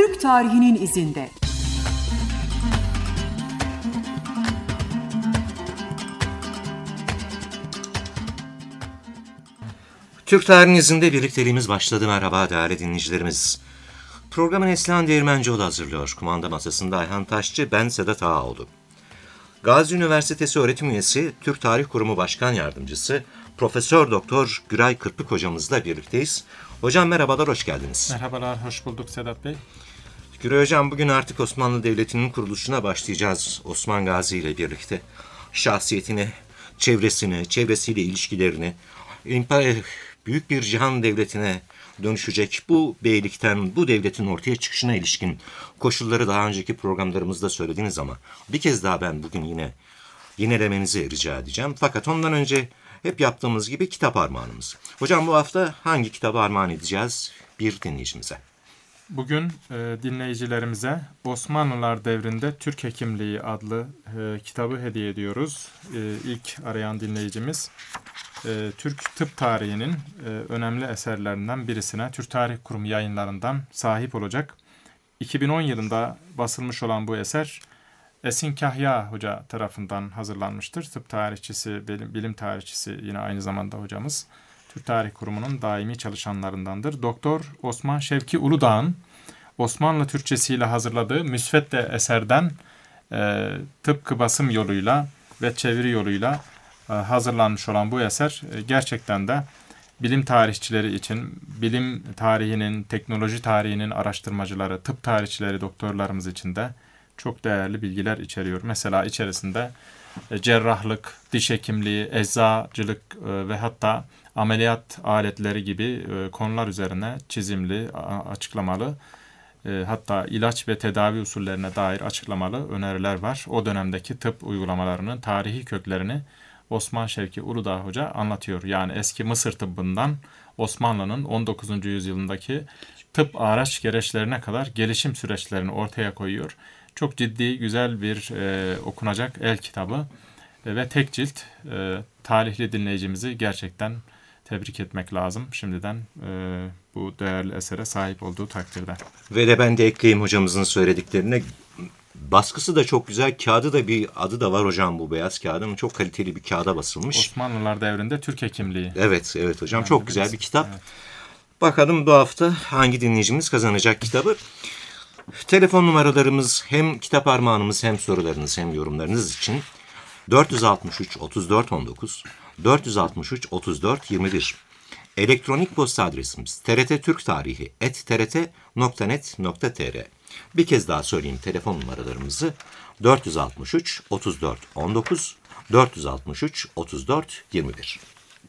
Türk tarihinin izinde. Türk tarihinin izinde birlikteliğimiz başladı. Merhaba değerli dinleyicilerimiz. Programı Neslihan Değirmencioğlu hazırlıyor. Kumanda masasında Ayhan Taşçı, ben Sedat Ağaoğlu. Gazi Üniversitesi öğretim üyesi, Türk Tarih Kurumu Başkan Yardımcısı, Profesör Doktor Güray Kırpık hocamızla birlikteyiz. Hocam merhabalar, hoş geldiniz. Merhabalar, hoş bulduk Sedat Bey. Güray hocam, bugün artık Osmanlı Devleti'nin kuruluşuna başlayacağız Osman Gazi ile birlikte. Şahsiyetini, çevresiyle ilişkilerini, büyük bir cihan devletine dönüşecek bu beylikten, bu devletin ortaya çıkışına ilişkin koşulları daha önceki programlarımızda söylediniz ama bir kez daha ben bugün yinelemenizi rica edeceğim. Fakat ondan önce hep yaptığımız gibi kitap armağanımız. Hocam bu hafta hangi kitabı armağan edeceğiz bir dinleyicimize? Bugün dinleyicilerimize Osmanlılar Devrinde Türk Hekimliği adlı kitabı hediye ediyoruz. İlk arayan dinleyicimiz Türk tıp tarihinin önemli eserlerinden birisine Türk Tarih Kurumu yayınlarından sahip olacak. 2010 yılında basılmış olan bu eser Esin Kahya Hoca tarafından hazırlanmıştır. Tıp tarihçisi, bilim tarihçisi yine aynı zamanda hocamız. Türk Tarih Kurumu'nun daimi çalışanlarındandır. Doktor Osman Şevki Uludağ'ın Osmanlı Türkçesiyle hazırladığı müsvedde eserden tıpkı basım yoluyla ve çeviri yoluyla hazırlanmış olan bu eser gerçekten de bilim tarihçileri için, bilim tarihinin, teknoloji tarihinin araştırmacıları, tıp tarihçileri, doktorlarımız için de çok değerli bilgiler içeriyor. Mesela içerisinde cerrahlık, diş hekimliği, eczacılık ve hatta ameliyat aletleri gibi konular üzerine çizimli, açıklamalı, hatta ilaç ve tedavi usullerine dair açıklamalı öneriler var. O dönemdeki tıp uygulamalarının tarihi köklerini Osman Şevki Uludağ Hoca anlatıyor. Yani eski Mısır tıbbından Osmanlı'nın 19. yüzyılındaki tıp araç gereçlerine kadar gelişim süreçlerini ortaya koyuyor. Çok ciddi, güzel bir okunacak el kitabı ve tek cilt. Talihli dinleyicimizi gerçekten tebrik etmek lazım şimdiden bu değerli esere sahip olduğu takdirde. Ve de ben de ekleyeyim hocamızın söylediklerine. Baskısı da çok güzel, kağıdı da bir adı da var hocam, bu beyaz kağıdın çok kaliteli bir kağıda basılmış. Osmanlılar Devrinde Türk Hekimliği. Evet hocam, çok güzel bir kitap. Evet. Bakalım bu hafta hangi dinleyicimiz kazanacak kitabı. Telefon numaralarımız hem kitap armağanımız hem sorularınız hem yorumlarınız için 463 34 19 463 34 21. Elektronik posta adresimiz trttürktarihi@trt.net.tr. Bir kez daha söyleyeyim telefon numaralarımızı: 463 34 19 463 34 21.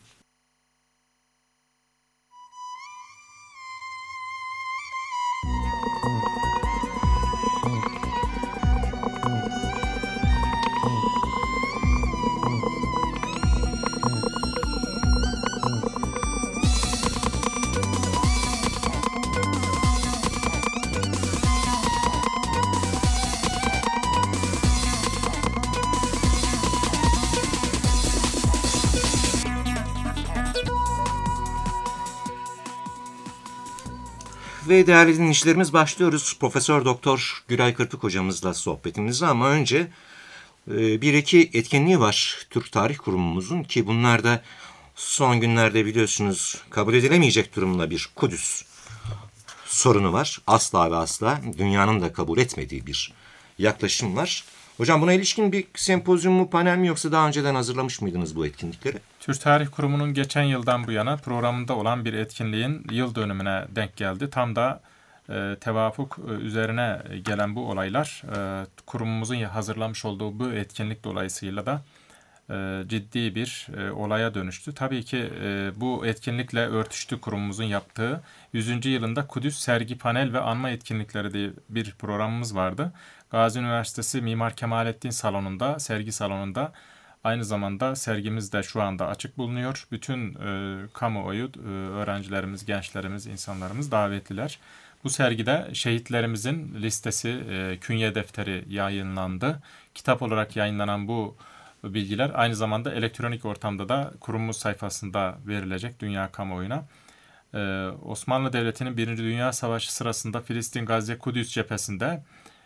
Ve değerli dinleyicilerimiz, başlıyoruz Profesör Doktor Güray Kırpık hocamızla sohbetimize, ama önce bir iki etkinliği var Türk Tarih Kurumumuzun ki bunlar da son günlerde biliyorsunuz kabul edilemeyecek durumda bir Kudüs sorunu var. Asla ve asla dünyanın da kabul etmediği bir yaklaşım var. Hocam buna ilişkin bir sempozyum mu, panel mi, yoksa daha önceden hazırlamış mıydınız bu etkinlikleri? Türk Tarih Kurumu'nun geçen yıldan bu yana programında olan bir etkinliğin yıl dönümüne denk geldi. Tam da tevafuk üzerine gelen bu olaylar kurumumuzun hazırlamış olduğu bu etkinlik dolayısıyla da ciddi bir olaya dönüştü. Tabii ki bu etkinlikle örtüştü kurumumuzun yaptığı 100. yılında Kudüs Sergi Panel ve Anma Etkinlikleri diye bir programımız vardı. Gazi Üniversitesi Mimar Kemalettin Salonu'nda, sergi salonunda aynı zamanda sergimiz de şu anda açık bulunuyor. Bütün kamuoyu, öğrencilerimiz, gençlerimiz, insanlarımız davetliler. Bu sergide şehitlerimizin listesi, künye defteri yayınlandı. Kitap olarak yayınlanan bu bilgiler aynı zamanda elektronik ortamda da kurumumuz sayfasında verilecek dünya kamuoyuna. Osmanlı Devleti'nin Birinci Dünya Savaşı sırasında Filistin, Gazze, Kudüs cephesinde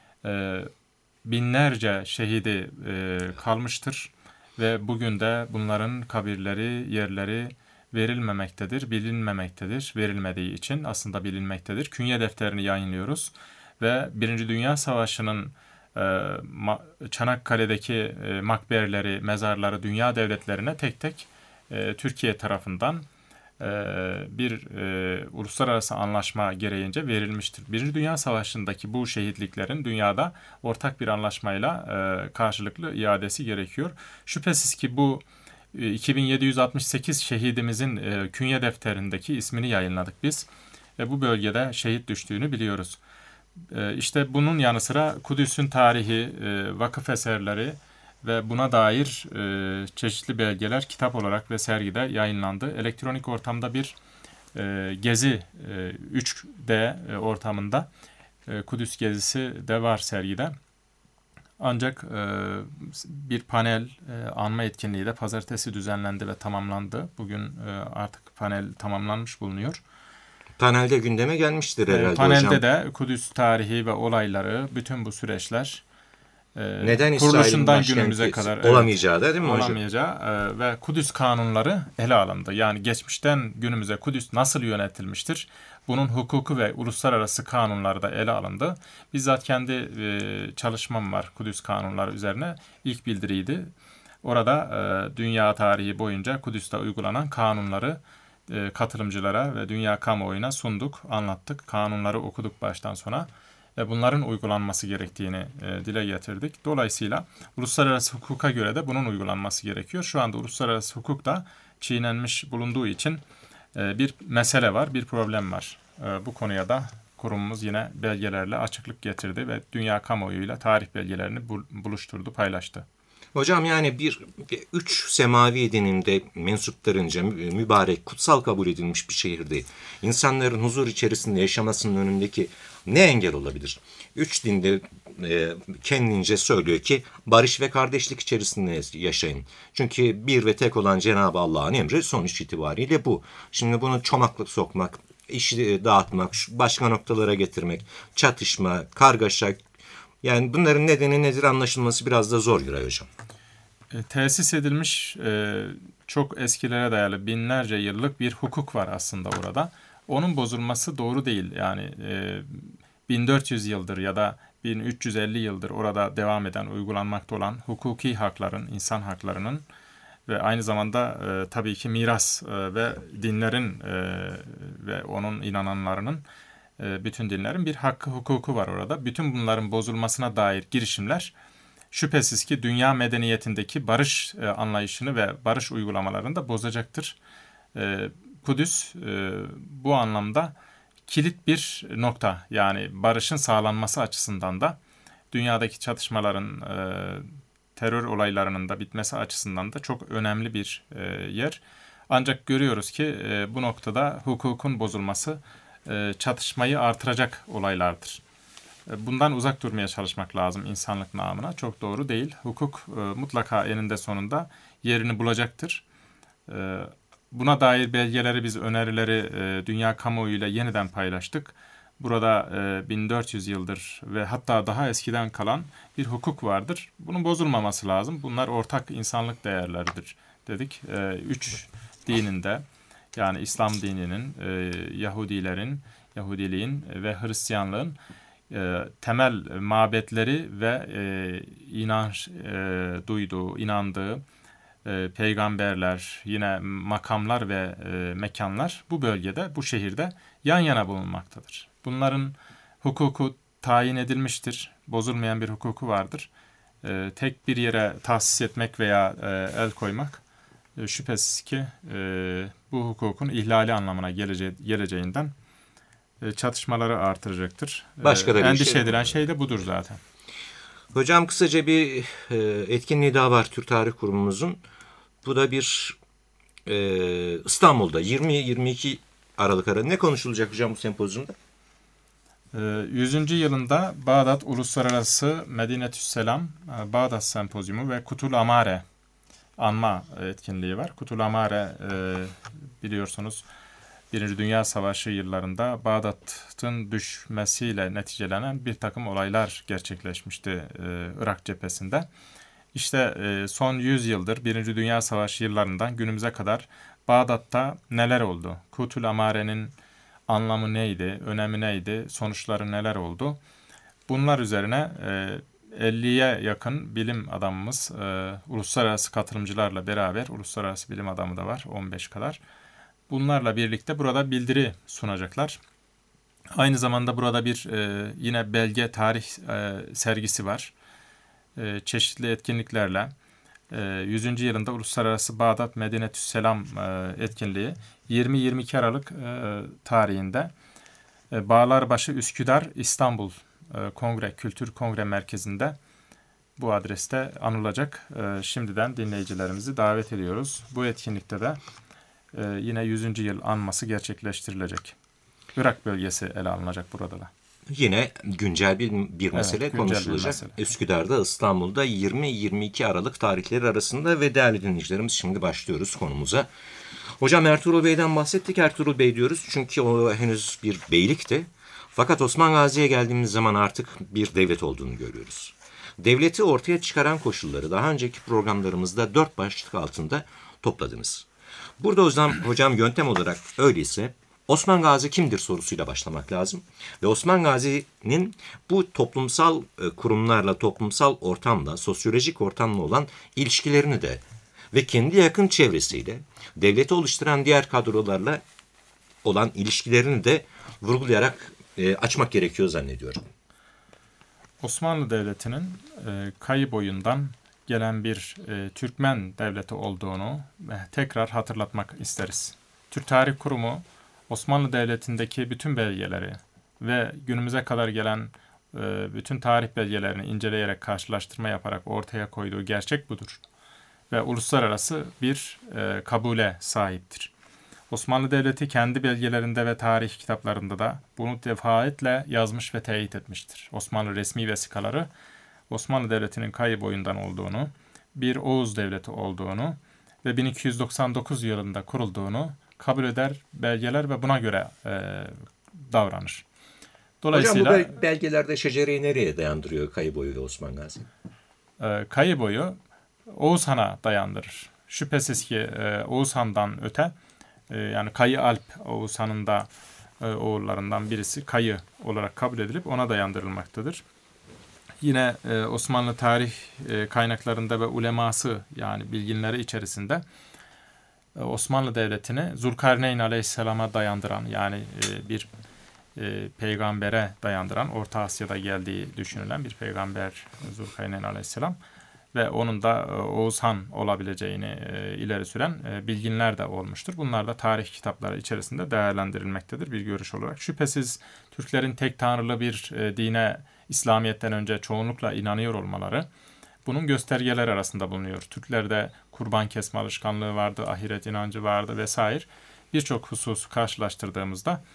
binlerce şehidi kalmıştır ve bugün de bunların kabirleri, yerleri verilmemektedir, bilinmemektedir. Verilmediği için aslında bilinmektedir. Künye defterini yayınlıyoruz ve Birinci Dünya Savaşı'nın Çanakkale'deki makberleri, mezarları dünya devletlerine tek tek Türkiye tarafından bir uluslararası anlaşma gereğince verilmiştir. Birinci Dünya Savaşı'ndaki bu şehitliklerin dünyada ortak bir anlaşmayla karşılıklı iadesi gerekiyor. Şüphesiz ki bu 2768 şehidimizin künye defterindeki ismini yayınladık biz ve bu bölgede şehit düştüğünü biliyoruz. İşte bunun yanı sıra Kudüs'ün tarihi, vakıf eserleri ve buna dair çeşitli belgeler kitap olarak ve sergide yayınlandı. Elektronik ortamda bir gezi 3D ortamında Kudüs gezisi de var sergide. Ancak bir panel anma etkinliği de pazartesi düzenlendi ve tamamlandı. Bugün artık panel tamamlanmış bulunuyor. Panelde gündeme gelmiştir herhalde panelde hocam. de Kudüs tarihi ve olayları, bütün bu süreçler Neden İsrail'in kuruluşundan günümüze başkenti kadar olamayacağı da değil mi hocam? olamayacağı ve Kudüs kanunları ele alındı. Yani geçmişten günümüze Kudüs nasıl yönetilmiştir? Bunun hukuku ve uluslararası kanunları da ele alındı. Bizzat kendi çalışmam var Kudüs kanunları üzerine. İlk bildiriydi. Orada dünya tarihi boyunca Kudüs'te uygulanan kanunları katılımcılara ve dünya kamuoyuna sunduk, anlattık. Kanunları okuduk baştan sona ve bunların uygulanması gerektiğini dile getirdik. Dolayısıyla uluslararası hukuka göre de bunun uygulanması gerekiyor. Şu anda uluslararası hukuk da çiğnenmiş bulunduğu için bir mesele var, bir problem var. Bu konuya da kurumumuz yine belgelerle açıklık getirdi ve dünya kamuoyuyla tarih belgelerini buluşturdu, paylaştı. Hocam yani üç semavi dininde mensuplarınca mübarek, kutsal kabul edilmiş bir şehirde insanların huzur içerisinde yaşamasının önündeki ne engel olabilir? Üç dinde kendince söylüyor ki barış ve kardeşlik içerisinde yaşayın. Çünkü bir ve tek olan Cenab-ı Allah'ın emri sonuç itibariyle bu. Şimdi bunu çomaklık sokmak, işi dağıtmak, başka noktalara getirmek, çatışma, kargaşa, yani bunların nedeni nedir anlaşılması biraz da zor Güray Hocam. Tesis edilmiş çok eskilere dayalı binlerce yıllık bir hukuk var aslında orada. Onun bozulması doğru değil. Yani 1400 yıldır ya da 1350 yıldır orada devam eden, uygulanmakta olan hukuki hakların, insan haklarının ve aynı zamanda tabii ki miras ve dinlerin ve onun inananlarının bütün dinlerin bir hakkı, hukuku var orada. Bütün bunların bozulmasına dair girişimler şüphesiz ki dünya medeniyetindeki barış anlayışını ve barış uygulamalarını da bozacaktır. Kudüs bu anlamda kilit bir nokta. Yani barışın sağlanması açısından da dünyadaki çatışmaların, terör olaylarının da bitmesi açısından da çok önemli bir yer. Ancak görüyoruz ki bu noktada hukukun bozulması çatışmayı artıracak olaylardır. Bundan uzak durmaya çalışmak lazım insanlık namına. Çok doğru değil. Hukuk mutlaka eninde sonunda yerini bulacaktır. Buna dair belgeleri biz önerileri dünya kamuoyuyla yeniden paylaştık. Burada 1400 yıldır ve hatta daha eskiden kalan bir hukuk vardır. Bunun bozulmaması lazım. Bunlar ortak insanlık değerleridir dedik. Üç dininde yani İslam dininin, Yahudiliğin ve Hristiyanlığın temel mabetleri ve inandığı peygamberler, yine makamlar ve mekanlar bu bölgede, bu şehirde yan yana bulunmaktadır. Bunların hukuku tayin edilmiştir. Bozulmayan bir hukuku vardır. Tek bir yere tahsis etmek veya el koymak şüphesiz ki bu hukukun ihlali anlamına geleceğinden çatışmaları artıracaktır. Endişe edilen şey de budur zaten. Hocam kısaca bir etkinliği daha var Türk Tarih Kurumumuzun. Bu da bir İstanbul'da 20-22 Aralık arasında ne konuşulacak hocam bu sempozyumda? 100. yılında Bağdat Uluslararası Medinetüsselam Bağdat Sempozyumu ve Kutul Amare anma etkinliği var. Kutul Amare biliyorsunuz Birinci Dünya Savaşı yıllarında Bağdat'ın düşmesiyle neticelenen bir takım olaylar gerçekleşmişti Irak cephesinde. İşte son 100 yıldır Birinci Dünya Savaşı yıllarından günümüze kadar Bağdat'ta neler oldu? Kutül Amare'nin anlamı neydi? Önemi neydi? Sonuçları neler oldu? Bunlar üzerine 50'ye yakın bilim adamımız, uluslararası katılımcılarla beraber, uluslararası bilim adamı da var, 15 kadar. Bunlarla birlikte burada bildiri sunacaklar. Aynı zamanda burada bir yine belge tarih sergisi var. Çeşitli etkinliklerle 100. yılında Uluslararası Bağdat Medinetüsselam etkinliği 20-22 Aralık tarihinde Bağlarbaşı Üsküdar İstanbul Kültür Kongre Merkezi'nde bu adreste anılacak. Şimdiden dinleyicilerimizi davet ediyoruz. Bu etkinlikte de yine 100. yıl anması gerçekleştirilecek. Irak bölgesi ele alınacak burada da. Yine güncel bir mesele güncel konuşulacak. bir mesele. Üsküdar'da, İstanbul'da 20-22 Aralık tarihleri arasında ve değerli dinleyicilerimiz şimdi başlıyoruz konumuza. Hocam Ertuğrul Bey'den bahsettik. Ertuğrul Bey diyoruz çünkü o henüz bir beylikti. Fakat Osman Gazi'ye geldiğimiz zaman artık bir devlet olduğunu görüyoruz. Devleti ortaya çıkaran koşulları daha önceki programlarımızda 4 başlık altında topladınız. Burada o zaman hocam yöntem olarak öyleyse Osman Gazi kimdir sorusuyla başlamak lazım. Ve Osman Gazi'nin bu toplumsal kurumlarla, toplumsal ortamla, sosyolojik ortamla olan ilişkilerini de ve kendi yakın çevresiyle, devleti oluşturan diğer kadrolarla olan ilişkilerini de vurgulayarak açmak gerekiyor zannediyorum. Osmanlı Devleti'nin kayı boyundan gelen bir Türkmen devleti olduğunu tekrar hatırlatmak isteriz. Türk Tarih Kurumu Osmanlı Devleti'ndeki bütün belgeleri ve günümüze kadar gelen bütün tarih belgelerini inceleyerek karşılaştırma yaparak ortaya koyduğu gerçek budur. Ve uluslararası bir kabule sahiptir. Osmanlı Devleti kendi belgelerinde ve tarih kitaplarında da bunu defaatle yazmış ve teyit etmiştir. Osmanlı resmi vesikaları Osmanlı Devleti'nin kayı boyundan olduğunu, bir Oğuz Devleti olduğunu ve 1299 yılında kurulduğunu kabul eder belgeler ve buna göre davranır. Dolayısıyla hocam bu belgelerde şecereyi nereye dayandırıyor kayı boyu ve Osman Gazi? Kayı boyu Oğuz Han'a dayandırır. Şüphesiz ki Oğuz Han'dan öte yani Kayı Alp Oğuz Han'ın da oğullarından birisi Kayı olarak kabul edilip ona dayandırılmaktadır. Yine Osmanlı tarih kaynaklarında ve uleması yani bilginleri içerisinde Osmanlı Devleti'ni Zülkarneyn Aleyhisselam'a dayandıran yani bir peygambere dayandıran, Orta Asya'da geldiği düşünülen bir peygamber Zülkarneyn Aleyhisselam ve onun da Oğuz Han olabileceğini ileri süren bilginler de olmuştur. Bunlar da tarih kitapları içerisinde değerlendirilmektedir bir görüş olarak. Şüphesiz Türklerin tek tanrılı bir dine İslamiyet'ten önce çoğunlukla inanıyor olmaları bunun göstergeler arasında bulunuyor. Türklerde kurban kesme alışkanlığı vardı, ahiret inancı vardı vesaire. Birçok hususu karşılaştırdığımızda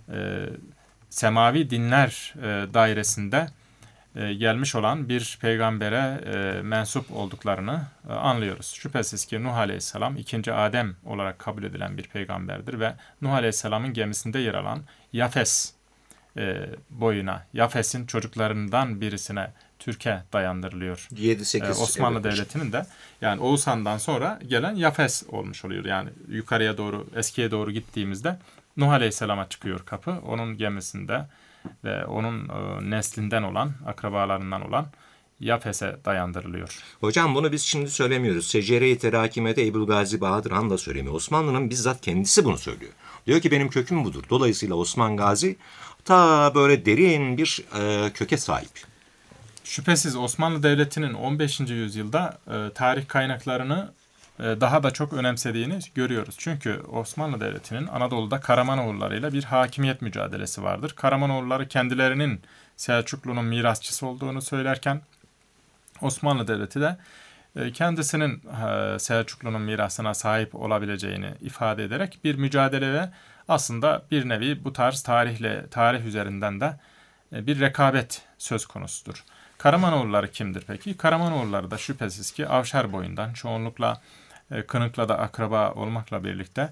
semavi dinler dairesinde gelmiş olan bir peygambere mensup olduklarını anlıyoruz. Şüphesiz ki Nuh Aleyhisselam ikinci Adem olarak kabul edilen bir peygamberdir ve Nuh Aleyhisselam'ın gemisinde yer alan Yafes boyuna, Yafes'in çocuklarından birisine Türkiye dayandırılıyor. 7-8 Osmanlı Devleti'nin de yani Oğuz Han'dan sonra gelen Yafes olmuş oluyor. Yani yukarıya doğru, eskiye doğru gittiğimizde Nuh Aleyhisselam'a çıkıyor kapı. Onun gemisinde ve onun neslinden olan, akrabalarından olan Yafes'e dayandırılıyor. Hocam bunu biz şimdi söylemiyoruz. Secere-i Terakime'de Ebu'l-Gazi Bahadır Han da söylemiyor. Osmanlı'nın bizzat kendisi bunu söylüyor. Diyor ki benim köküm budur. Dolayısıyla Osman Gazi ta böyle derin bir köke sahip. Şüphesiz Osmanlı Devleti'nin 15. yüzyılda tarih kaynaklarını daha da çok önemsediğini görüyoruz. Çünkü Osmanlı Devleti'nin Anadolu'da Karamanoğulları'yla bir hakimiyet mücadelesi vardır. Karamanoğulları kendilerinin Selçuklu'nun mirasçısı olduğunu söylerken Osmanlı Devleti de kendisinin Selçuklu'nun mirasına sahip olabileceğini ifade ederek bir mücadele ve aslında bir nevi bu tarz tarih üzerinden de bir rekabet söz konusudur. Karamanoğulları kimdir peki? Karamanoğulları da şüphesiz ki Avşar boyundan çoğunlukla Kınık'la da akraba olmakla birlikte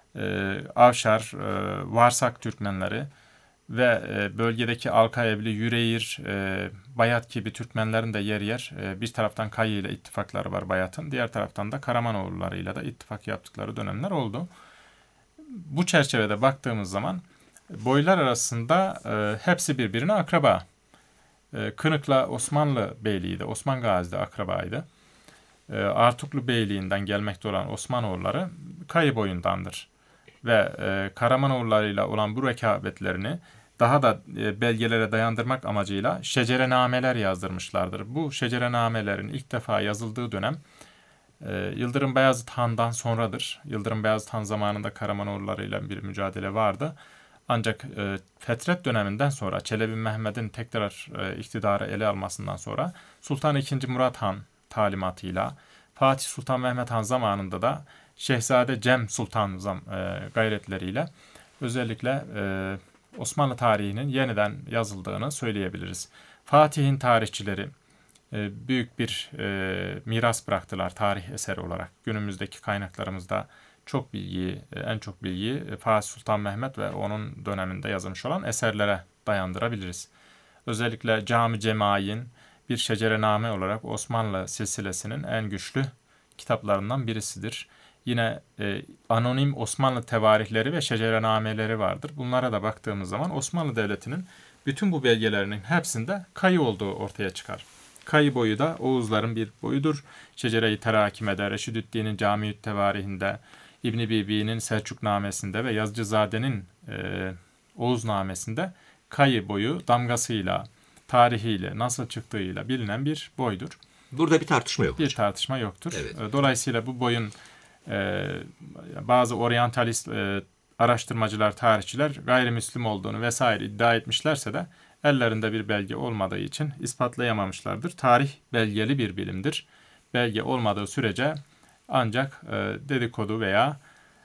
Avşar, Varsak Türkmenleri ve bölgedeki Alkayevli, Yüreğir, Bayat gibi Türkmenlerin de yer yer bir taraftan Kayı ile ittifakları var Bayat'ın. Diğer taraftan da Karamanoğullarıyla da ittifak yaptıkları dönemler oldu. Bu çerçevede baktığımız zaman boylar arasında hepsi birbirine akraba. Kınık'la Osmanlı Beyliği de, Osman Gazi de akrabaydı. Artuklu Beyliği'nden gelmekte olan Osmanoğulları Kayı boyundandır. Ve Karamanoğullarıyla olan bu rekabetlerini daha da belgelere dayandırmak amacıyla şecerenameler yazdırmışlardır. Bu şecerenamelerin ilk defa yazıldığı dönem Yıldırım Beyazıt Han'dan sonradır. Yıldırım Beyazıt Han zamanında Karamanoğullarıyla bir mücadele vardı. Ancak Fetret döneminden sonra Çelebi Mehmet'in tekrar iktidarı ele almasından sonra Sultan II. Murat Han talimatıyla Fatih Sultan Mehmet Han zamanında da Şehzade Cem Sultan gayretleriyle özellikle Osmanlı tarihinin yeniden yazıldığını söyleyebiliriz. Fatih'in tarihçileri büyük bir miras bıraktılar tarih eseri olarak. Günümüzdeki kaynaklarımızda en çok bilgiyi Fatih Sultan Mehmet ve onun döneminde yazılmış olan eserlere dayandırabiliriz. Özellikle Cami Cemaîn bir şecerename olarak Osmanlı silsilesinin en güçlü kitaplarından birisidir. Yine anonim Osmanlı tevarihleri ve şecerenameleri vardır. Bunlara da baktığımız zaman Osmanlı Devleti'nin bütün bu belgelerinin hepsinde Kayı olduğu ortaya çıkar. Kayı boyu da Oğuzların bir boyudur. Şecere-i Terakkime'de, Reşidüddin'in Cami-ü Tevarihinde, İbn-i Bibi'nin Selçuknamesinde ve Yazıcızade'nin Oğuznamesinde Kayı boyu damgasıyla, tarihiyle, nasıl çıktığıyla bilinen bir boydur. Burada bir tartışma yok. Bir tartışma yoktur. Evet. Dolayısıyla bu boyun bazı oryantalist araştırmacılar, tarihçiler gayrimüslim olduğunu vesaire iddia etmişlerse de ellerinde bir belge olmadığı için ispatlayamamışlardır. Tarih belgeli bir bilimdir. Belge olmadığı sürece ancak dedikodu veya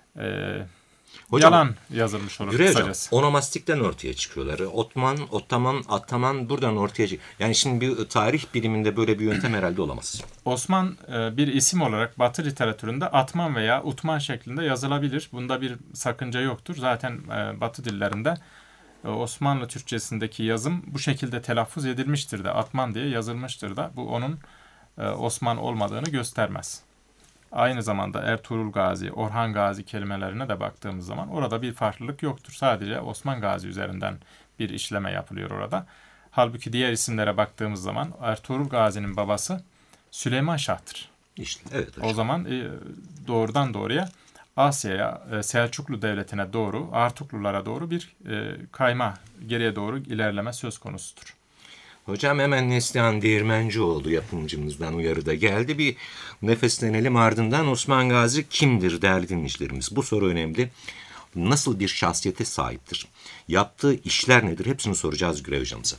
Hocam, yalan yazılmış olur Güray Hocam, kısacası. onomastikten ortaya çıkıyorlar. Otman, Ottaman, Attaman buradan ortaya çıkıyor. Yani şimdi bir tarih biliminde böyle bir yöntem herhalde olamaz. Osman bir isim olarak Batı literatüründe Atman veya Utman şeklinde yazılabilir. Bunda bir sakınca yoktur. Zaten Batı dillerinde Osmanlı Türkçesindeki yazım bu şekilde telaffuz edilmiştir de Atman diye yazılmıştır da bu onun Osman olmadığını göstermez. Aynı zamanda Ertuğrul Gazi, Orhan Gazi kelimelerine de baktığımız zaman orada bir farklılık yoktur. Sadece Osman Gazi üzerinden bir işleme yapılıyor orada. Halbuki diğer isimlere baktığımız zaman Ertuğrul Gazi'nin babası Süleyman Şah'tır. İşte evet hocam. O zaman doğrudan doğruya Asya'ya, Selçuklu Devleti'ne doğru, Artuklulara doğru bir kayma, geriye doğru ilerleme söz konusudur. Hocam hemen Neslihan Değirmencioğlu yapımcımızdan uyarıda geldi. Bir nefeslenelim, ardından Osman Gazi kimdir değerli dinleyicilerimiz? Bu soru önemli. Nasıl bir şahsiyete sahiptir? Yaptığı işler nedir? Hepsini soracağız Güray Hocamıza.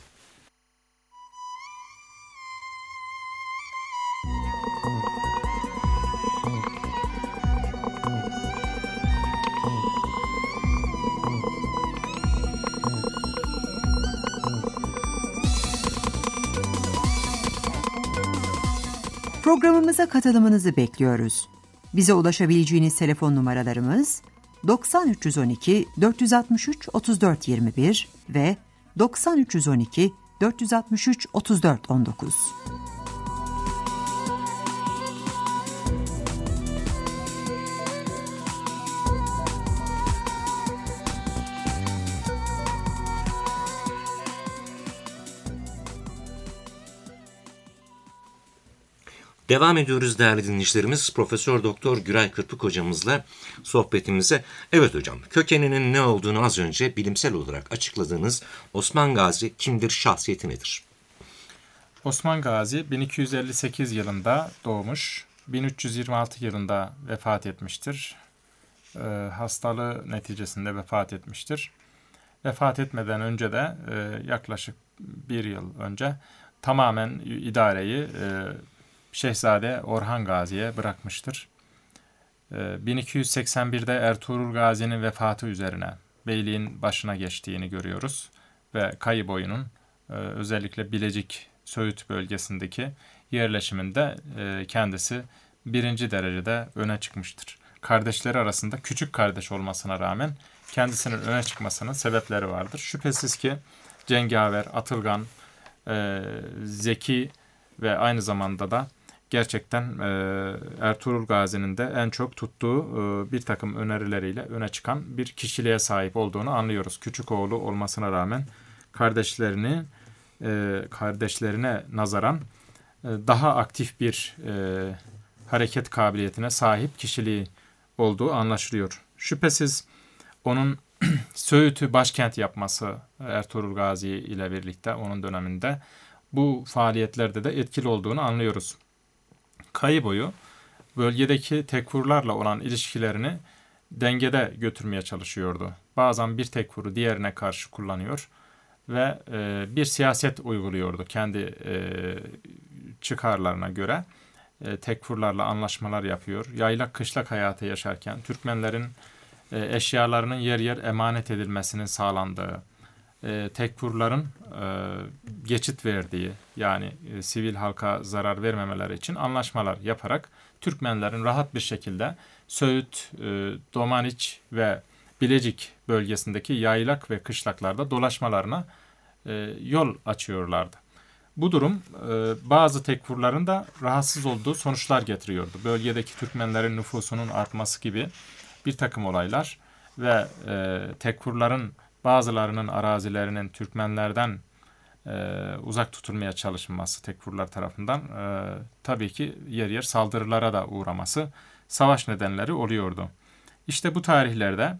Programımıza katılımınızı bekliyoruz. Bize ulaşabileceğiniz telefon numaralarımız 90 312 463 34 21 ve 90 312 463 34 19. Devam ediyoruz değerli dinleyicilerimiz. Profesör Doktor Güray Kırpık hocamızla sohbetimize. Evet hocam, kökeninin ne olduğunu az önce bilimsel olarak açıkladığınız Osman Gazi kimdir, şahsiyeti nedir? Osman Gazi 1258 yılında doğmuş, 1326 yılında vefat etmiştir. Hastalığı neticesinde vefat etmiştir. Vefat etmeden önce de yaklaşık bir yıl önce tamamen idareyi Şehzade Orhan Gazi'ye bırakmıştır. 1281'de Ertuğrul Gazi'nin vefatı üzerine beyliğin başına geçtiğini görüyoruz ve Kayı boyunun özellikle Bilecik, Söğüt bölgesindeki yerleşiminde kendisi birinci derecede öne çıkmıştır. kardeşleri arasında küçük kardeş olmasına rağmen kendisinin öne çıkmasının sebepleri vardır. Şüphesiz ki cengaver, atılgan, zeki ve aynı zamanda da gerçekten Ertuğrul Gazi'nin de en çok tuttuğu bir takım önerileriyle öne çıkan bir kişiliğe sahip olduğunu anlıyoruz. Küçük oğlu olmasına rağmen kardeşlerine nazaran daha aktif bir hareket kabiliyetine sahip kişiliği olduğu anlaşılıyor. Şüphesiz onun Söğüt'ü başkent yapması Ertuğrul Gazi ile birlikte onun döneminde bu faaliyetlerde de etkili olduğunu anlıyoruz. Kayı boyu bölgedeki tekfurlarla olan ilişkilerini dengede götürmeye çalışıyordu. Bazen bir tekfuru diğerine karşı kullanıyor ve bir siyaset uyguluyordu kendi çıkarlarına göre. Tekfurlarla anlaşmalar yapıyor. Yaylak kışlak hayatı yaşarken Türkmenlerin eşyalarının yer yer emanet edilmesinin sağlandığı, tekfurların geçit verdiği, yani sivil halka zarar vermemeleri için anlaşmalar yaparak Türkmenlerin rahat bir şekilde Söğüt, Domaniç ve Bilecik bölgesindeki yaylak ve kışlaklarda dolaşmalarına yol açıyorlardı. Bu durum bazı tekfurların da rahatsız olduğu sonuçlar getiriyordu. Bölgedeki Türkmenlerin nüfusunun artması gibi bir takım olaylar ve tekfurların bazılarının arazilerinin Türkmenlerden uzak tutulmaya çalışılması tekfurlar tarafından tabii ki yer yer saldırılara da uğraması savaş nedenleri oluyordu. İşte bu tarihlerde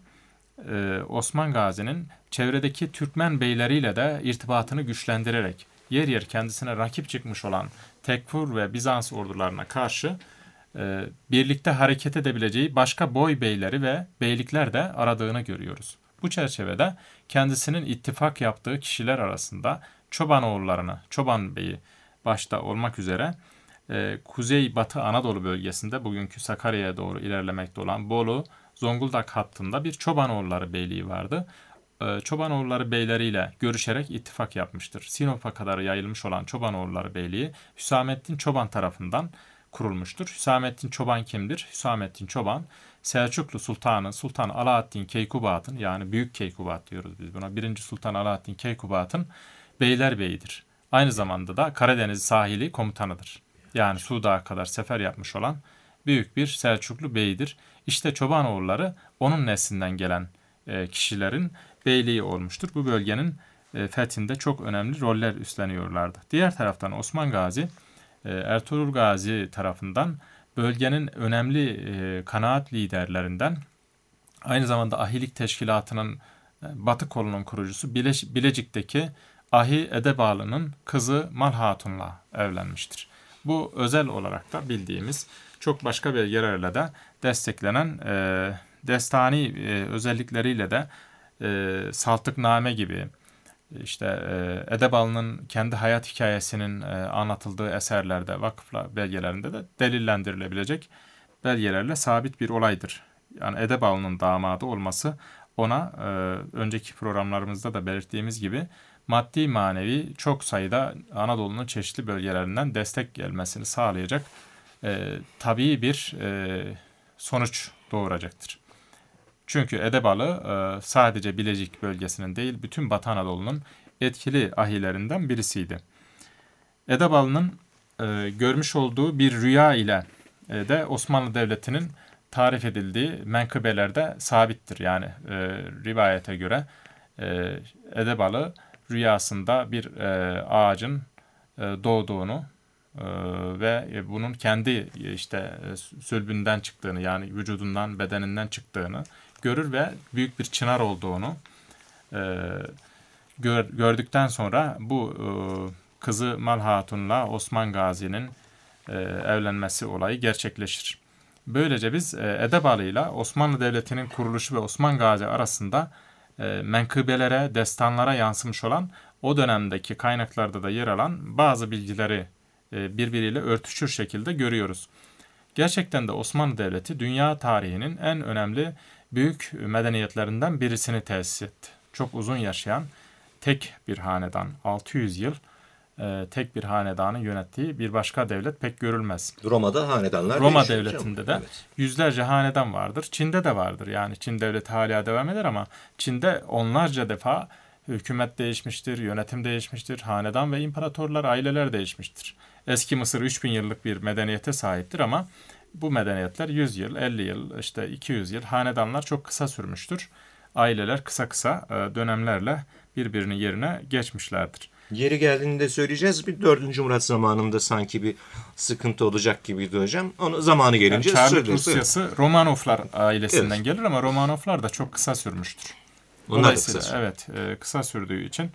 Osman Gazi'nin çevredeki Türkmen beyleriyle de irtibatını güçlendirerek yer yer kendisine rakip çıkmış olan tekfur ve Bizans ordularına karşı birlikte hareket edebileceği başka boy beyleri ve beylikler de aradığını görüyoruz. Bu çerçevede kendisinin ittifak yaptığı kişiler arasında Çobanoğullarını, Çoban Bey'i başta olmak üzere Kuzey-Batı Anadolu bölgesinde bugünkü Sakarya'ya doğru ilerlemekte olan Bolu, Zonguldak hattında bir Çobanoğulları Beyliği vardı. Çobanoğulları beyleriyle görüşerek ittifak yapmıştır. Sinop'a kadar yayılmış olan Çobanoğulları Beyliği Hüsamettin Çoban tarafından kurulmuştur. Hüsamettin Çoban kimdir? Hüsamettin Çoban, Selçuklu Sultanı Sultan Alaaddin Keykubat'ın, yani Büyük Keykubat diyoruz biz buna, 1. Sultan Alaaddin Keykubat'ın beylerbeyidir. Aynı zamanda da Karadeniz sahili komutanıdır. Yani Suud'a kadar sefer yapmış olan büyük bir Selçuklu beyidir. İşte Çobanoğulları onun neslinden gelen kişilerin beyliği olmuştur. Bu bölgenin fethinde çok önemli roller üstleniyorlardı. Diğer taraftan Osman Gazi, Ertuğrul Gazi tarafından bölgenin önemli kanaat liderlerinden, aynı zamanda Ahilik Teşkilatı'nın Batı kolunun kurucusu Bilecik'teki Ahi Edebağlı'nın kızı Mal Hatun'la evlenmiştir. Bu özel olarak da bildiğimiz çok başka belgelerle de desteklenen destani özellikleriyle de Saltıkname gibi, İşte Edebalı'nın kendi hayat hikayesinin anlatıldığı eserlerde, vakıfla belgelerinde de delillendirilebilecek belgelerle sabit bir olaydır. Yani Edebalı'nın damadı olması ona önceki programlarımızda da belirttiğimiz gibi maddi manevi çok sayıda Anadolu'nun çeşitli bölgelerinden destek gelmesini sağlayacak tabii bir sonuç doğuracaktır. Çünkü Edebalı sadece Bilecik bölgesinin değil, bütün Batı Anadolu'nun etkili ahilerinden birisiydi. Edebalı'nın görmüş olduğu bir rüya ile de Osmanlı Devleti'nin tarif edildiği menkıbelerde sabittir. Yani rivayete göre Edebalı rüyasında bir ağacın doğduğunu ve bunun kendi sülbünden çıktığını, yani vücudundan, bedeninden çıktığını görür ve büyük bir çınar olduğunu gördükten sonra bu kızı Mal Hatun'la Osman Gazi'nin evlenmesi olayı gerçekleşir. Böylece biz Edebalı ile Osmanlı Devleti'nin kuruluşu ve Osman Gazi arasında menkıbelere, destanlara yansımış olan, o dönemdeki kaynaklarda da yer alan bazı bilgileri birbiriyle örtüşür şekilde görüyoruz. Gerçekten de Osmanlı Devleti dünya tarihinin en önemli büyük medeniyetlerinden birisini tesis etti. Çok uzun yaşayan tek bir hanedan, 600 yıl tek bir hanedanın yönettiği bir başka devlet pek görülmez. Roma'da hanedanlar Roma değişiyor, devletinde de evet. yüzlerce hanedan vardır. Çin'de de vardır. Yani Çin devleti hala devam eder ama Çin'de onlarca defa hükümet değişmiştir, yönetim değişmiştir, hanedan ve imparatorlar, aileler değişmiştir. Eski Mısır 3000 yıllık bir medeniyete sahiptir ama bu medeniyetler 100 yıl, 50 yıl, işte 200 yıl, hanedanlar çok kısa sürmüştür. Aileler kısa kısa dönemlerle birbirinin yerine geçmişlerdir. Yeri geldiğinde söyleyeceğiz. Bir 4. Murat zamanında sanki bir sıkıntı olacak gibiydi hocam. Onu zamanı gelince Çarlık söyleriz. Rusyası Romanovlar ailesinden gelir ama Romanovlar da çok kısa sürmüştür. Onlar da kısa. Evet, kısa sürdüğü için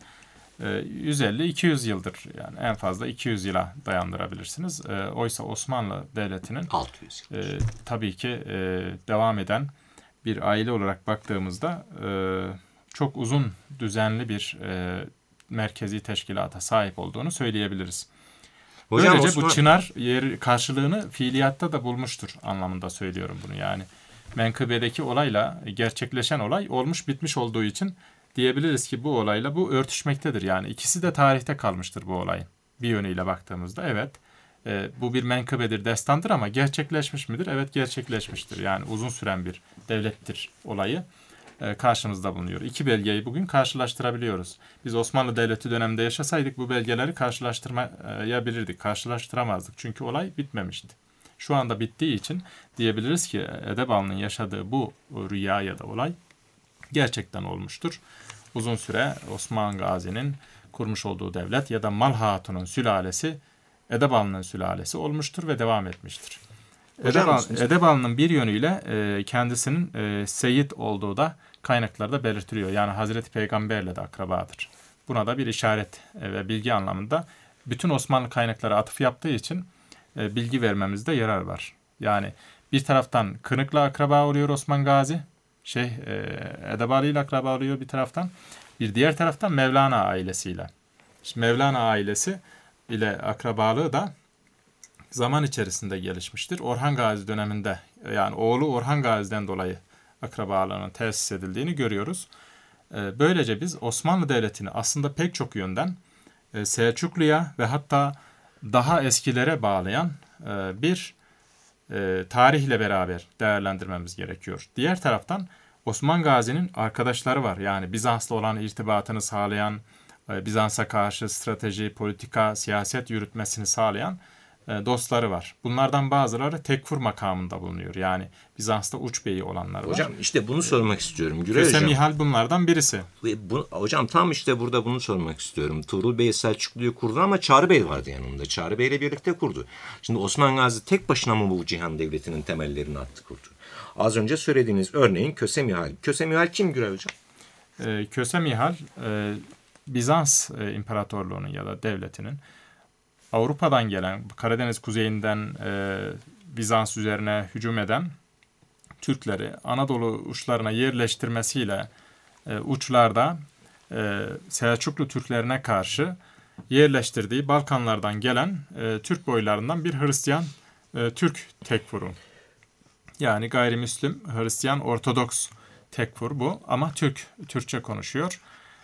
150-200 yıldır, yani en fazla 200 yıla dayandırabilirsiniz. Oysa Osmanlı Devleti'nin 600 yıl. tabii ki devam eden bir aile olarak baktığımızda çok uzun düzenli bir merkezi teşkilata sahip olduğunu söyleyebiliriz. Hocam Böylece Osman... bu çınar karşılığını fiiliyatta da bulmuştur anlamında söylüyorum bunu. Yani menkıbedeki olayla gerçekleşen olay olmuş bitmiş olduğu için diyebiliriz ki bu olayla bu örtüşmektedir. Yani ikisi de tarihte kalmıştır bu olayın. Bir yönüyle baktığımızda evet bu bir menkıbedir, destandır ama gerçekleşmiş midir? Evet, gerçekleşmiştir. Yani uzun süren bir devlettir olayı karşımızda bulunuyor. İki belgeyi bugün karşılaştırabiliyoruz. Biz Osmanlı Devleti döneminde yaşasaydık bu belgeleri karşılaştırmayabilirdik, karşılaştıramazdık. Çünkü olay bitmemişti. Şu anda bittiği için diyebiliriz ki Edebal'ın yaşadığı bu rüya ya da olay gerçekten olmuştur. Uzun süre Osman Gazi'nin kurmuş olduğu devlet ya da Mal Hatun'un sülalesi Edebal'ın sülalesi olmuştur ve devam etmiştir. Edebal'ın bir yönüyle kendisinin Seyyid olduğu da kaynaklarda belirtiliyor. Yani Hazreti Peygamberle de akrabadır. Buna da bir işaret ve bilgi anlamında bütün Osmanlı kaynaklara atıf yaptığı için bilgi vermemizde yarar var. Yani bir taraftan Kınık'la akraba oluyor Osman Gazi, Edebali ile akraba oluyor bir taraftan. Bir diğer taraftan Mevlana ailesiyle. Şimdi Mevlana ailesi ile akrabalığı da zaman içerisinde gelişmiştir. Orhan Gazi döneminde, yani oğlu Orhan Gazi'den dolayı akrabalığının tesis edildiğini görüyoruz. Böylece biz Osmanlı Devleti'ni aslında pek çok yönden Selçuklu'ya ve hatta daha eskilere bağlayan bir tarihle beraber değerlendirmemiz gerekiyor. Diğer taraftan Osman Gazi'nin arkadaşları var. Yani Bizans'la olan irtibatını sağlayan, Bizans'a karşı strateji, politika, siyaset yürütmesini sağlayan dostları var. Bunlardan bazıları tekfur makamında bulunuyor. Yani Bizans'ta uç beyi olanlar var. Hocam işte bunu sormak istiyorum. Güray Köse hocam. Mihal bunlardan birisi. Hocam tam işte burada bunu sormak istiyorum. Tuğrul Bey Selçuklu'yu kurdu ama Çağrı Bey vardı yanında. Çağrı Bey ile birlikte kurdu. Şimdi Osman Gazi tek başına mı bu cihan devletinin temellerini attı, kurdu? Az önce söylediğiniz örneğin Köse Mihal. Köse Mihal kim Güray hocam? Köse Mihal Bizans İmparatorluğu'nun ya da devletinin Avrupa'dan gelen, Karadeniz kuzeyinden Bizans üzerine hücum eden Türkleri Anadolu uçlarına yerleştirmesiyle uçlarda Selçuklu Türklerine karşı yerleştirdiği Balkanlardan gelen Türk boylarından bir Hristiyan Türk tekfuru. Yani gayrimüslim Hristiyan Ortodoks tekfur bu ama Türkçe konuşuyor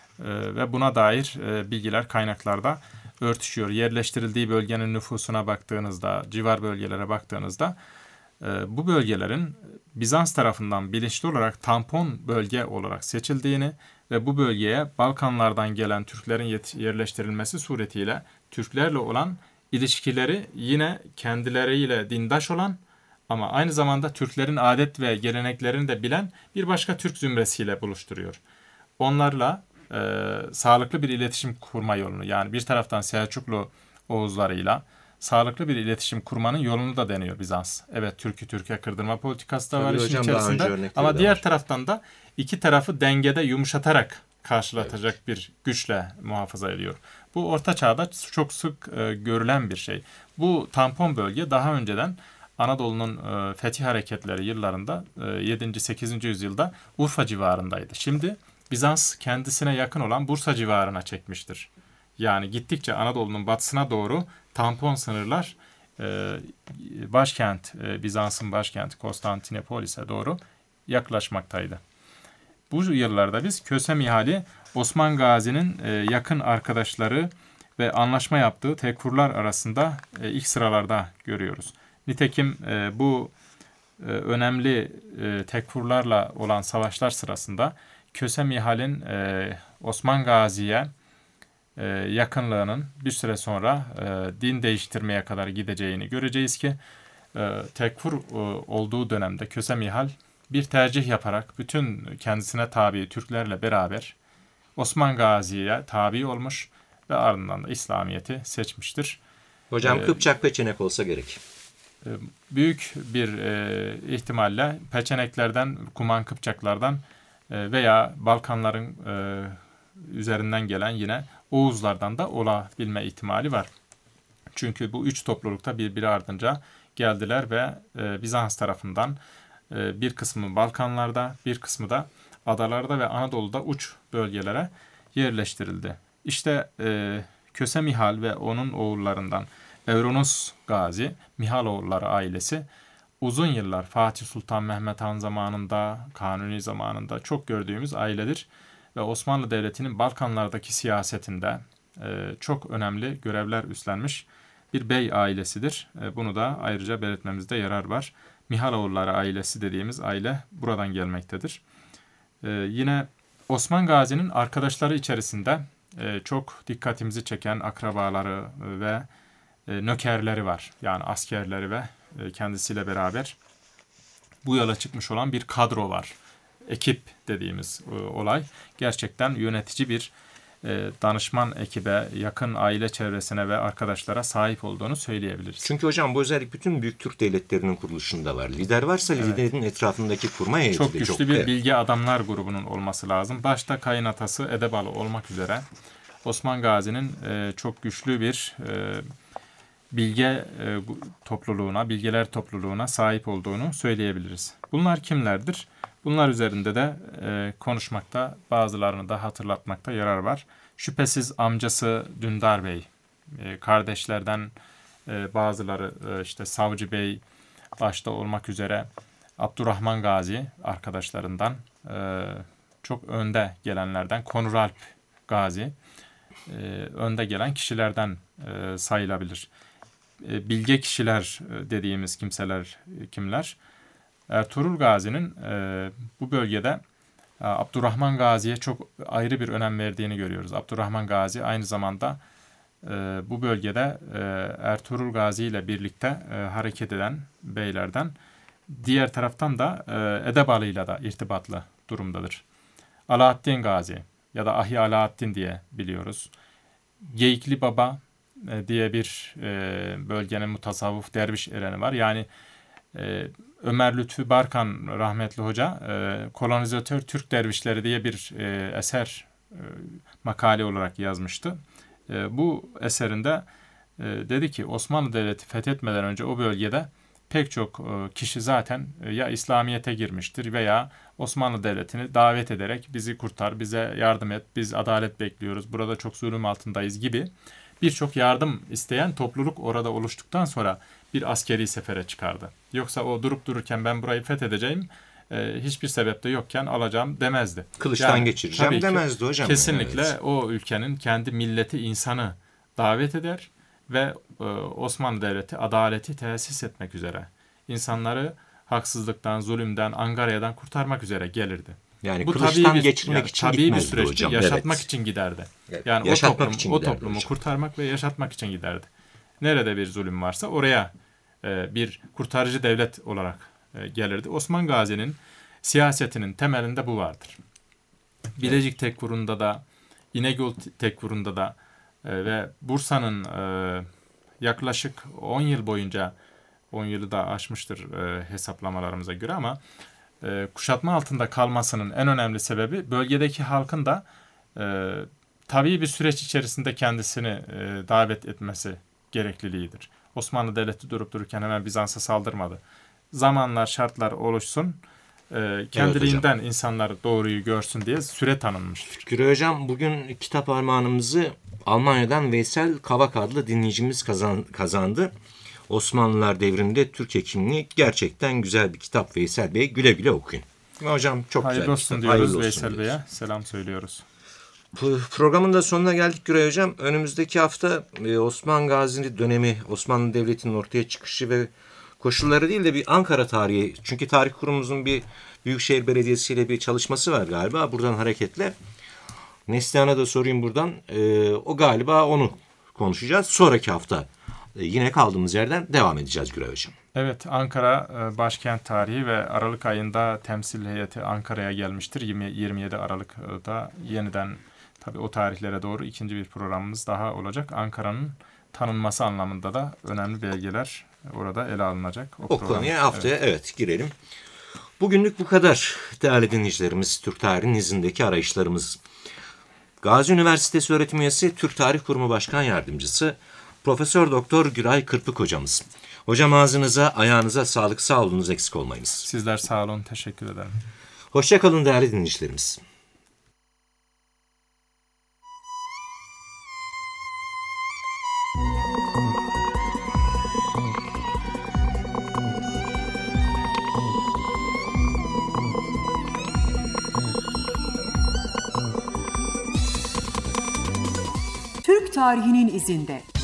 ve buna dair bilgiler kaynaklarda örtüşüyor. Yerleştirildiği bölgenin nüfusuna baktığınızda, civar bölgelere baktığınızda bu bölgelerin Bizans tarafından bilinçli olarak tampon bölge olarak seçildiğini ve bu bölgeye Balkanlardan gelen Türklerin yerleştirilmesi suretiyle Türklerle olan ilişkileri yine kendileriyle dindaş olan ama aynı zamanda Türklerin adet ve geleneklerini de bilen bir başka Türk zümresiyle buluşturuyor. Onlarla sağlıklı bir iletişim kurma yolunu, yani bir taraftan Selçuklu Oğuzlarıyla sağlıklı bir iletişim kurmanın yolunu da deniyor Bizans. Evet, Türk'ü Türkiye kırdırma politikası da var işin içerisinde ama diğer taraftan da iki tarafı dengede yumuşatarak karşılatacak bir güçle muhafaza ediyor. Bu Orta Çağ'da çok sık görülen bir şey. Bu tampon bölge daha önceden Anadolu'nun fetih hareketleri yıllarında 7. 8. yüzyılda Urfa civarındaydı. Şimdi Bizans kendisine yakın olan Bursa civarına çekmiştir. Yani gittikçe Anadolu'nun batısına doğru tampon sınırlar Bizans'ın başkenti Konstantinopolis'e doğru yaklaşmaktaydı. Bu yıllarda biz Köse Mihal'i Osman Gazi'nin yakın arkadaşları ve anlaşma yaptığı tekfurlar arasında ilk sıralarda görüyoruz. Nitekim bu önemli tekfurlarla olan savaşlar sırasında Köse Mihal'in Osman Gazi'ye yakınlığının bir süre sonra din değiştirmeye kadar gideceğini göreceğiz ki tekfur olduğu dönemde Köse Mihal bir tercih yaparak bütün kendisine tabi Türklerle beraber Osman Gazi'ye tabi olmuş ve ardından da İslamiyet'i seçmiştir. Hocam Kıpçak Peçenek olsa gerek. Büyük bir ihtimalle Peçeneklerden, Kuman Kıpçaklardan veya Balkanların üzerinden gelen yine Oğuzlardan da olabilme ihtimali var. Çünkü bu üç toplulukta birbiri ardınca geldiler ve Bizans tarafından bir kısmı Balkanlarda, bir kısmı da adalarda ve Anadolu'da uç bölgelere yerleştirildi. İşte Köse Mihal ve onun oğullarından Evronos Gazi, Mihaloğulları ailesi uzun yıllar Fatih Sultan Mehmet Han zamanında, Kanuni zamanında çok gördüğümüz ailedir. Ve Osmanlı Devleti'nin Balkanlardaki siyasetinde çok önemli görevler üstlenmiş bir bey ailesidir. Bunu da ayrıca belirtmemizde yarar var. Mihaloğulları ailesi dediğimiz aile buradan gelmektedir. Yine Osman Gazi'nin arkadaşları içerisinde çok dikkatimizi çeken akrabaları ve nökerleri var. Yani askerleri ve kendisiyle beraber bu yola çıkmış olan bir kadro var. Ekip dediğimiz olay gerçekten yönetici bir danışman ekibe, yakın aile çevresine ve arkadaşlara sahip olduğunu söyleyebiliriz. Çünkü hocam bu özellik bütün büyük Türk devletlerinin kuruluşunda var. Lider varsa liderin etrafındaki kurma heyeti çok de güçlü çok bir bilge adamlar grubunun olması lazım. Başta kayınatası Edebalı olmak üzere Osman Gazi'nin çok güçlü bir bilge topluluğuna, bilgeler topluluğuna sahip olduğunu söyleyebiliriz. Bunlar kimlerdir? Bunlar üzerinde de konuşmakta, bazılarını da hatırlatmakta yarar var. Şüphesiz amcası Dündar Bey, kardeşlerden bazıları işte Savcı Bey başta olmak üzere Abdurrahman Gazi arkadaşlarından çok önde gelenlerden, Konuralp Gazi önde gelen kişilerden sayılabilir. Bilge kişiler dediğimiz kimseler kimler? Ertuğrul Gazi'nin bu bölgede Abdurrahman Gazi'ye çok ayrı bir önem verdiğini görüyoruz. Abdurrahman Gazi aynı zamanda bu bölgede Ertuğrul Gazi ile birlikte hareket eden beylerden, diğer taraftan da Edebalı ile de irtibatlı durumdadır. Alaaddin Gazi ya da Ahi Alaaddin diye biliyoruz. Geyikli Baba diye bir bölgenin mutasavvuf derviş ereni var. Yani Ömer Lütfü Barkan rahmetli hoca kolonizatör Türk dervişleri diye bir eser makale olarak yazmıştı. Bu eserinde dedi ki Osmanlı Devleti fethetmeden önce o bölgede pek çok kişi zaten ya İslamiyet'e girmiştir veya Osmanlı Devleti'ni davet ederek bizi kurtar, bize yardım et, biz adalet bekliyoruz, burada çok zulüm altındayız gibi birçok yardım isteyen topluluk orada oluştuktan sonra bir askeri sefere çıkardı. Yoksa o durup dururken ben burayı fethedeceğim, hiçbir sebep de yokken alacağım demezdi. Kılıçtan geçireceğim demezdi hocam. Kesinlikle evet. O ülkenin kendi milleti, insanı davet eder ve Osmanlı Devleti adaleti tesis etmek üzere insanları haksızlıktan, zulümden, angaryadan kurtarmak üzere gelirdi. Yani bu kılıçtan geçirmek için gitmezdi bir hocam. Yaşatmak için giderdi. Yani o toplumu kurtarmak ve yaşatmak için giderdi. Nerede bir zulüm varsa oraya bir kurtarıcı devlet olarak gelirdi. Osman Gazi'nin siyasetinin temelinde bu vardır. Bilecik Tekfuru'nda da, İnegöl Tekfuru'nda da ve Bursa'nın yaklaşık 10 yıl boyunca, 10 yılı da aşmıştır hesaplamalarımıza göre ama kuşatma altında kalmasının en önemli sebebi bölgedeki halkın da tabii bir süreç içerisinde kendisini davet etmesi gerekliliğidir. Osmanlı Devleti durup dururken hemen Bizans'a saldırmadı. Zamanlar, şartlar oluşsun, kendiliğinden evet, insanlar doğruyu görsün diye süre tanınmıştır. Güray Hocam, bugün kitap armağanımızı Almanya'dan Veysel Kavak adlı dinleyicimiz kazandı. Osmanlılar devrinde Türk hekimliği, gerçekten güzel bir kitap Veysel Bey. Güle güle okuyun. Hocam çok hayırlı güzel. Olsun diyoruz Veysel Bey'e. Selam söylüyoruz. Programın da sonuna geldik Güray Hocam. Önümüzdeki hafta Osman Gazi dönemi, Osmanlı Devleti'nin ortaya çıkışı ve koşulları değil de bir Ankara tarihi. Çünkü tarih kurumumuzun bir Büyükşehir Belediyesi ile bir çalışması var galiba. Buradan hareketle Neslihan'a da sorayım buradan. O galiba onu konuşacağız. Sonraki hafta yine kaldığımız yerden devam edeceğiz Güray Hocam. Evet, Ankara başkent tarihi ve Aralık ayında temsil heyeti Ankara'ya gelmiştir. 27 Aralık'ta yeniden tabii o tarihlere doğru ikinci bir programımız daha olacak. Ankara'nın tanınması anlamında da önemli belgeler orada ele alınacak. O konuya haftaya evet girelim. Bugünlük bu kadar değerli dinleyicilerimiz. Türk tarihinin izindeki arayışlarımız. Gazi Üniversitesi öğretim üyesi Türk Tarih Kurumu Başkan Yardımcısı Profesör Doktor Güray Kırpık hocamız. Hocam ağzınıza, ayağınıza sağlık, sağ olunuz, eksik olmayınız. Sizler sağ olun, teşekkür ederim. Hoşça kalın değerli dinleyicilerimiz. Türk tarihinin izinde.